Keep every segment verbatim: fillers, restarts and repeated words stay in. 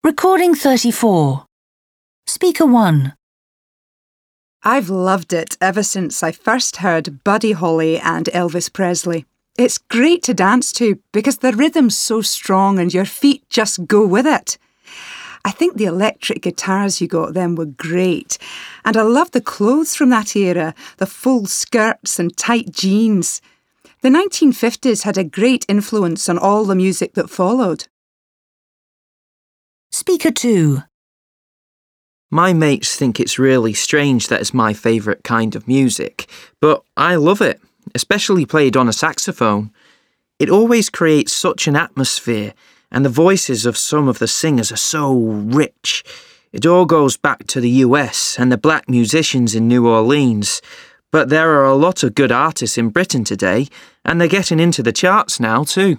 Recording thirty-four. Speaker one. I've loved it ever since I first heard Buddy Holly and Elvis Presley. It's great to dance to because the rhythm's so strong and your feet just go with it. I think the electric guitars you got then were great. And I love the clothes from that era, the full skirts and tight jeans. The nineteen fifties had a great influence on all the music that followed. Speaker two. My mates think it's really strange that it's my favourite kind of music, but I love it, especially played on a saxophone. It always creates such an atmosphere, and the voices of some of the singers are so rich. It all goes back to the U S and the black musicians in New Orleans, but there are a lot of good artists in Britain today, and they're getting into the charts now too.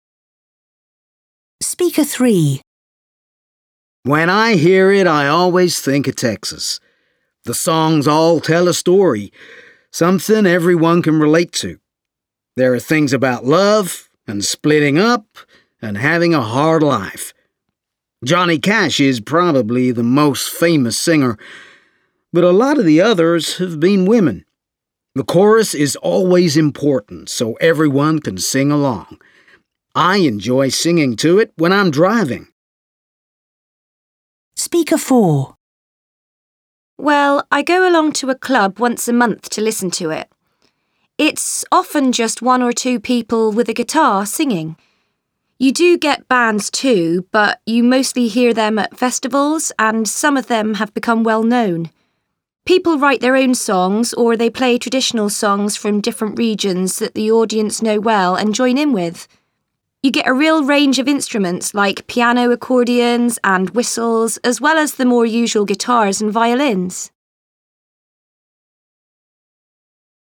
Speaker three. When I hear it, I always think of Texas. The songs all tell a story, something everyone can relate to. There are things about love and splitting up and having a hard life. Johnny Cash is probably the most famous singer, but a lot of the others have been women. The chorus is always important, so everyone can sing along. I enjoy singing to it when I'm driving. Speaker four. Well, I go along to a club once a month to listen to it. It's often just one or two people with a guitar singing. You do get bands too, but you mostly hear them at festivals, and some of them have become well known. People write their own songs, or they play traditional songs from different regions that the audience know well and join in with. You get a real range of instruments like piano accordions and whistles, as well as the more usual guitars and violins.